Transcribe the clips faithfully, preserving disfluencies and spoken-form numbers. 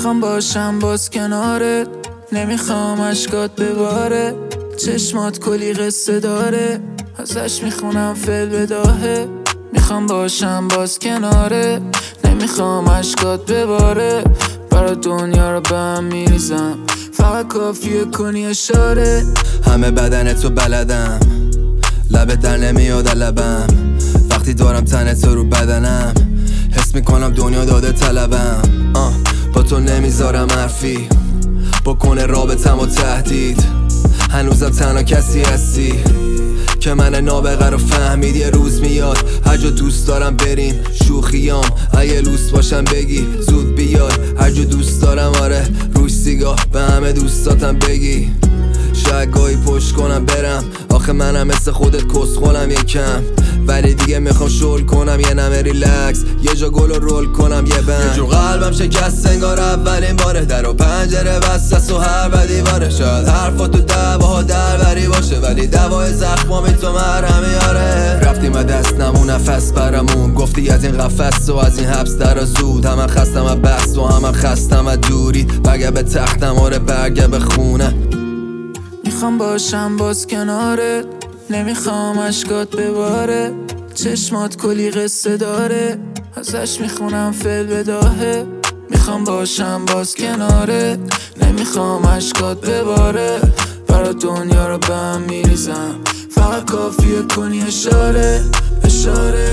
میخوام باشم باز کنارت، نمیخوام اشکات بباره. چشمات کلی قصه داره، ازش میخونم فل بداهه. میخوام باشم باز کناره، نمیخوام اشکات بباره. برا دنیا رو به هم میریزم، فقط کافیه کنی اشاره. همه بدنتو بلدم، لبت در نمیاد لبم. وقتی دارم تنت رو بدنم، حس میکنم دنیا داده طلبم. آه با تو نمیذارم حرفی بکنه رابطم و تهدید. هنوزم تنها کسی هستی که من نابغه رو فهمید. یه روز میاد هر جا دوست دارم بریم شوخیام، اگه لوس باشم بگی زود بیاد. هر جا دوست دارم آره روش سیگاه به همه دوستاتم بگی. شاید گاهی پشت کنم برم، آخه منم مثل خودت کسخولم یکم. ولی دیگه میخوام شل کنم یه نمه ریلکس، یه جا گل رو رول کنم یه بند. یه جور قلبم شکست انگار اولین باره، در و پنجره بستست و هر بدی باره. شاید حرفا تو دعواها دربری باشه، ولی دوای زخمامی تو مرهمی آره. رفتیم از دست نمون نفس برمون، گفتی از این قفس و از این حبس در زود. همه خستم از بست و همه خستم از دوری، برگه به تختم آره برگه به خونه. میخوام باشم باز کنارت، نمیخوام اشکات بباره. چشمات کلی قصه داره، ازش میخونم فل بداهه. میخوام باشم باز کنارت، نمیخوام اشکات بباره. برا دنیا رو به هم میریزم، فقط کافیه کنی اشاره. اشاره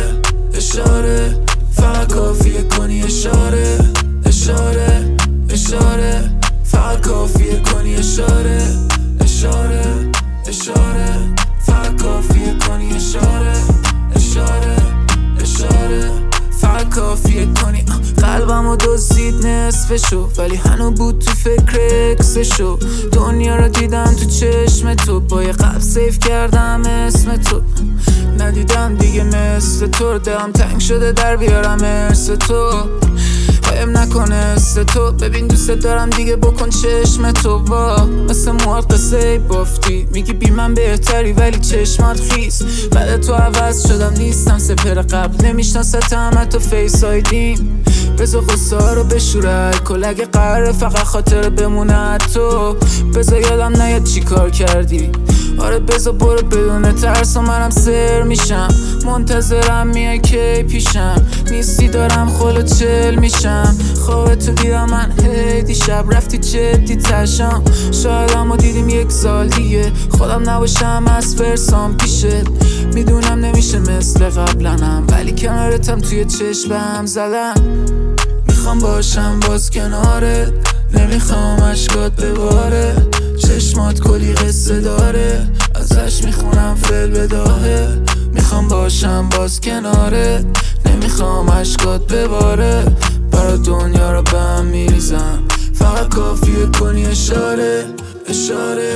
اشاره فقط کافیه کنی اشاره. اشاره اشاره فقط کافیه کنی اشاره. اشاره اشاره فقط کافیه کنی اشاره. اشاره اشاره فقط کافیه کنی. قلبمو دزدید نصفشو، ولی هنو بود تو فکر اکسشو. دنیا رو دیدم تو چشم تو، با یه قلب سیف کردم اسم تو. ندیدم دیگه مثل تو، دلم تنگ شده در بیارم ارث تو. قایم نکنه است تو، ببین دوست دارم دیگه بکن چشم تو. با مثل مواد قصه بافتی، میگی بی من بهتری ولی چشمات خیس. بعد تو عوض شدم نیستم سپر قبل، نمیشناستم حتی فیس آیدیم. بذار غصه ها رو بشوره کل، اگه قراره فقط خاطر بمونه تو. بذار یادم نیاد چی کار کردی، آره بذار برو بدون ترس و منم سر میشم. منتظرم میای کی پیشم، نیستی دارم خلو چل میشم. خواب تو دیدم من هی دیشب رفتی جدی تشم. شاید همو دیدیم یک سال دیگه، خودم نباشم از فرسام پیشت. میدونم نمیشه مثل قبلنم، ولی کنارتم توی چشمم زدم. میخوام باشم باز کنارت، نمیخوام اشکات بباره. چشمات کلی قصه داره، ازش میخونم فل بداهه. میخوام باشم باز کنارت، نمیخوام اشکات بباره. برا دنیا رو به هم میریزم، فقط کافیه کنی اشاره. اشاره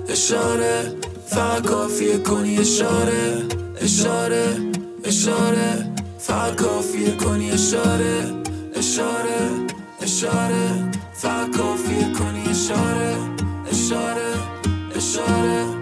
اشاره فقط کافیه کنی اشاره. اشاره اشاره فقط کافیه کنی اشاره. اشاره اشاره فقط کافیه کنی اشاره. اشاره اشاره